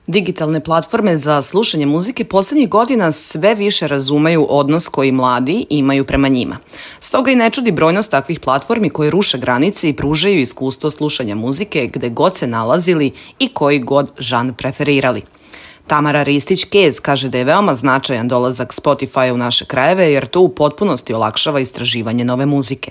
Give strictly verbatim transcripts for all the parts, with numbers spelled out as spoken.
Digitalne platforme za slušanje muzike poslednjih godina sve više razumeju odnos koji mladi imaju prema njima. Stoga i ne čudi brojnost takvih platformi koje ruše granice i pružaju iskustvo slušanja muzike gde god se nalazili i koji god žanr preferirali. Tamara Ristić-Kez kaže da je veoma značajan dolazak Spotify u naše krajeve jer to u potpunosti olakšava istraživanje nove muzike.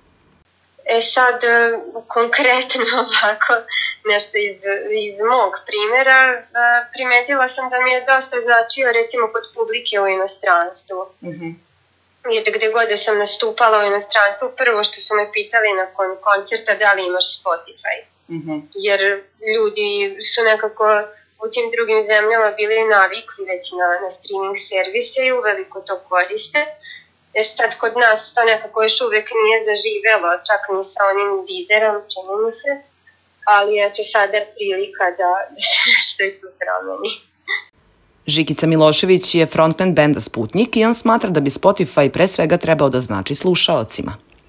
E sad, konkretno ovako, nešto iz, iz mog primjera, primetila sam da mi je dosta značio recimo kod publike u inostranstvu. Mm-hmm. Jer gde god da sam nastupala u inostranstvu, prvo što su me pitali nakon koncerta da li imaš Spotify. Mm-hmm. Jer ljudi su nekako u tim drugim zemljama bili navikli već na, na streaming servise i uveliko to koriste. E sad kod nas to nekako još uvek nije zaživelo, čak ni sa onim Deezerom, čini mi se, ali eto sada je prilika da, da se nešto i tu promeni. Žikica Milošević je frontman benda Sputnik i on smatra da bi Spotify pre svega trebao da znači slušaocima.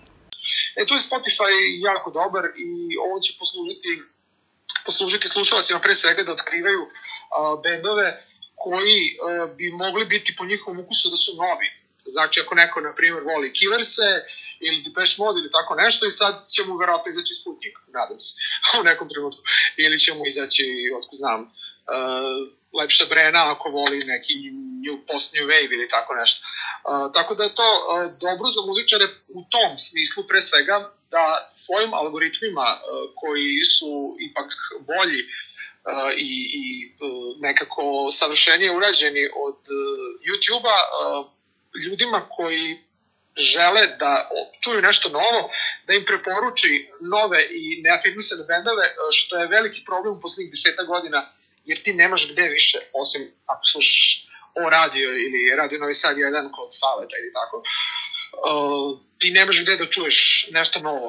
E, tu je Spotify jako dobar i ovo će poslužiti, poslužiti slušaocima pre svega da otkrivaju a, bendove koji a, bi mogli biti po njihovom ukusu da su novi. Znači, ako neko, na primjer, voli Killerse ili Depeche Mode ili tako nešto i sad će mu verovatno izaći Sputnik, nadam se, u nekom trenutku. Ili će mu izaći, otko znam, uh, Lepša Brena ako voli neki new, post new wave ili tako nešto. Uh, tako da je to uh, dobro za muzičare u tom smislu, pre svega, da svojim algoritmima uh, koji su ipak bolji uh, i, i uh, nekako savršenije urađeni od uh, YouTube-a, uh, ljudima koji žele da čuju nešto novo, da im preporuči nove i neafirmisane bendove, što je veliki problem u poslednjih deseta godina, jer ti nemaš gde više, osim ako slušaš o radio ili Radio Novi Sad jedan kod Saveta ili tako, uh, ti nemaš gde da čuješ nešto novo.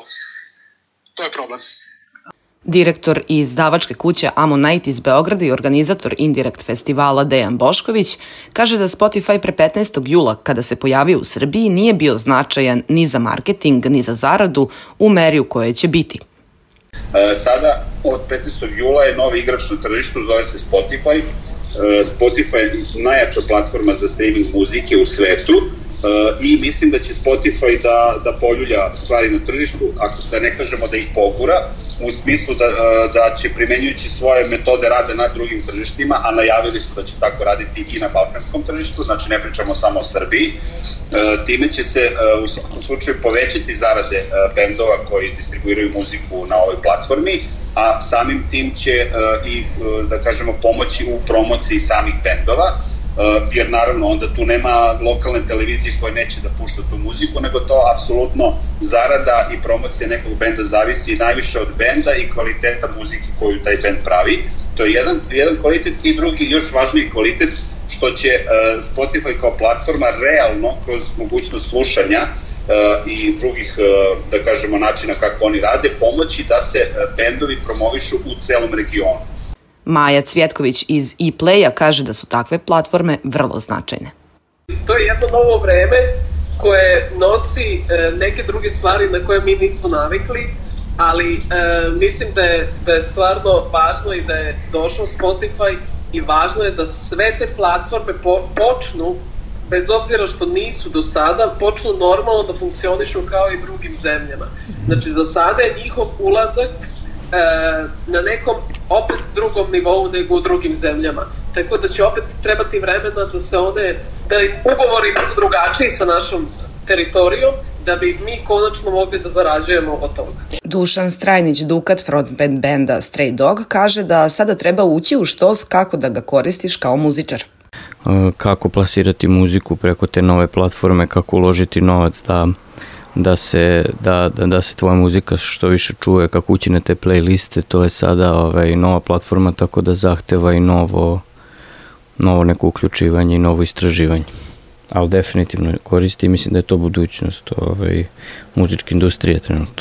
To je problem. Direktor izdavačke kuće Ammonite iz Beograda i organizator Indirekt festivala Dejan Bošković kaže da Spotify pre petnaestog jula, kada se pojavio u Srbiji, nije bio značajan ni za marketing, ni za zaradu u meri u kojoj će biti. Sada, od petnaestog jula je novi igrač na tržištu, zove se Spotify. Spotify je najjača platforma za streaming muzike u svetu i mislim da će Spotify da, da poljulja stvari na tržištu, ako da ne kažemo da ih pogura, u smislu da, da će primenjujući svoje metode rada na drugim tržištima, a najavili su da će tako raditi i na balkanskom tržištu, znači ne pričamo samo o Srbiji. Time će se u svakom slučaju povećati zarade bendova koji distribuiraju muziku na ovoj platformi, a samim tim će i, da kažemo, pomoći u promociji samih bendova, jer naravno onda tu nema lokalne televizije koje neće da pušta tu muziku, nego to apsolutno zarada i promocija nekog benda zavisi najviše od benda i kvaliteta muzike koju taj bend pravi. To je jedan, jedan kvalitet i drugi još važniji kvalitet što će uh, Spotify kao platforma realno kroz mogućnost slušanja uh, i drugih, uh, da kažemo, načina kako oni rade, pomoći da se uh, bendovi promovišu u celom regionu. Maja Cvjetković iz ePlaya kaže da su takve platforme vrlo značajne. To je jedno novo vreme koje nosi e, neke druge stvari na koje mi nismo navikli, ali e, mislim da je, da je stvarno važno i da je došao Spotify i važno je da sve te platforme po, počnu, bez obzira što nisu do sada, počnu normalno da funkcionišu kao i drugim zemljama. Znači za sada je njihov ulazak e, na nekom opet drugom nivou nego u drugim zemljama. Tako da će opet trebati vremena da se one, da ugovori budu drugačiji sa našom teritorijom, da bi mi konačno mogli da zarađujemo od toga. Dušan Strajnić Dukat, frontman benda Stray Dog, kaže da sada treba ući u štos kako da ga koristiš kao muzičar. Kako plasirati muziku preko te nove platforme, kako uložiti novac da da se, da, da, da se tvoja muzika što više čuje, kako ući na te playliste, to je sada ovaj, nova platforma, tako da zahteva i novo, novo neko uključivanje i novo istraživanje. Ali definitivno koristi i mislim da je to budućnost ovaj, muzičke industrije trenutno.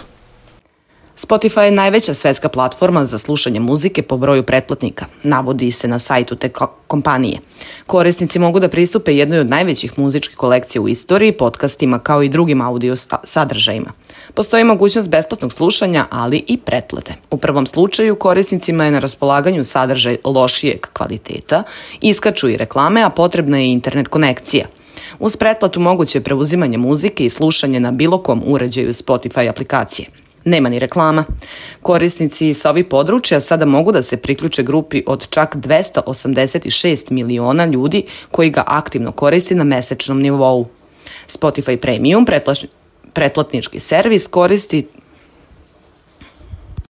Spotify je najveća svetska platforma za slušanje muzike po broju pretplatnika, navodi se na sajtu te kompanije. Korisnici mogu da pristupe jednoj od najvećih muzičkih kolekcija u istoriji, podcastima kao i drugim audio sadržajima. Postoji mogućnost besplatnog slušanja, ali i pretplate. U prvom slučaju korisnicima je na raspolaganju sadržaj lošijeg kvaliteta, iskaču i reklame, a potrebna je internet konekcija. Uz pretplatu moguće je preuzimanje muzike i slušanje na bilo kom uređaju Spotify aplikacije. Nema ni reklama. Korisnici sa ovih područja sada mogu da se priključe grupi od čak dvesta osamdeset šest miliona ljudi koji ga aktivno koristi na mesečnom nivou. Spotify Premium, pretplatnički servis, koristi